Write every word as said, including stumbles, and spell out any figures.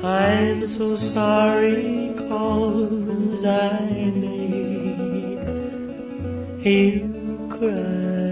I'm so sorry 'cause I made you cry.